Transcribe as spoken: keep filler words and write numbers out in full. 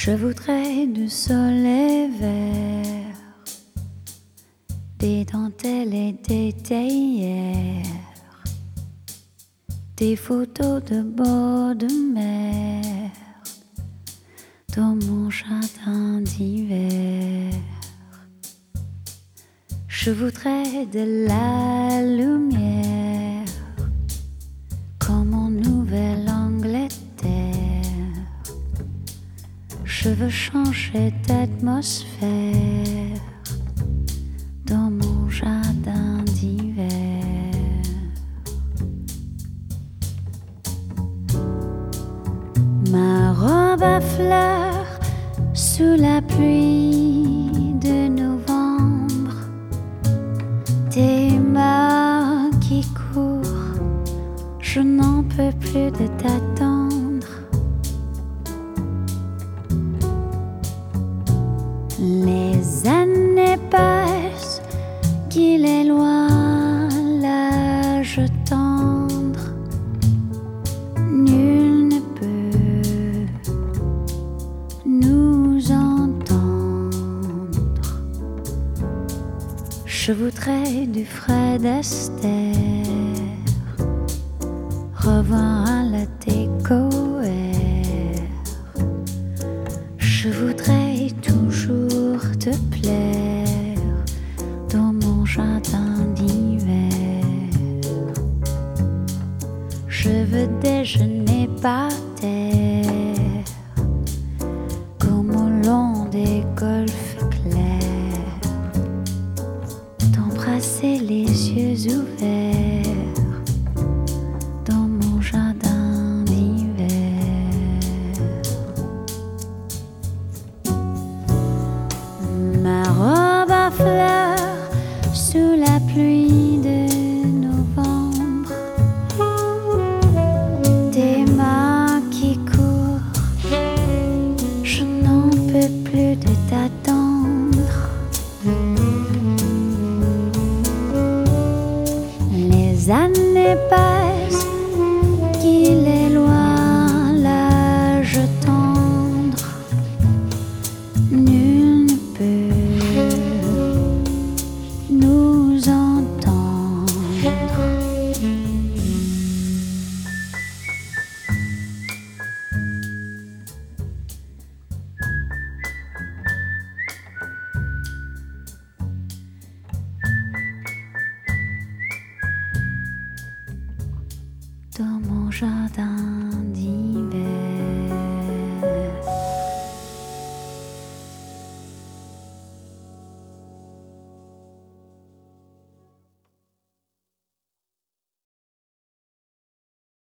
Je voudrais du soleil vert, des dentelles et des théières, des photos de bord de mer dans mon jardin d'hiver. Je voudrais de la lumière comme en Nouvelle-Angleterre. Je veux changer d'atmosphère dans mon jardin d'hiver. Ma robe à fleurs sous la pluie de novembre, tes mains qui courent, je n'en peux plus de t'attendre. Les années passent, qu'il est loin l'âge tendre. Nul ne peut nous entendre. Je voudrais du Fred Astaire, revoir à la décoère. Je voudrais toujours te plaire dans mon jardin d'hiver. Je veux déjeuner par terre comme au long des golfes clairs, t'embrasser les yeux ouverts dans mon jardin d'hiver. Ma robe à fleurs sous la pluie de novembre, tes mains qui courent, je n'en peux plus de t'attendre. Les années passent, qu'il est loin l'âge tendre. Nul ne peut nous entendre. Dans mon jardin d'hiver.